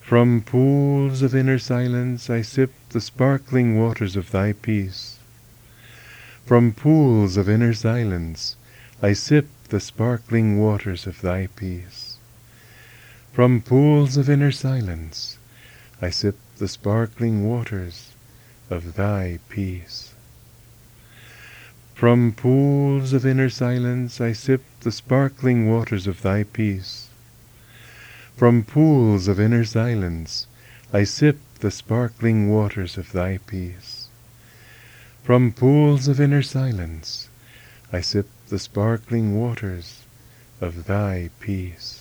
From pools of inner silence I sip the sparkling waters of thy peace. From pools of inner silence I sip the sparkling waters of thy peace. From pools of inner silence I sip the sparkling waters of thy peace. From pools of inner silence I sip the sparkling waters of thy peace. From pools of inner silence I sip the sparkling waters of thy peace. From pools of inner silence I sip the sparkling waters of thy peace.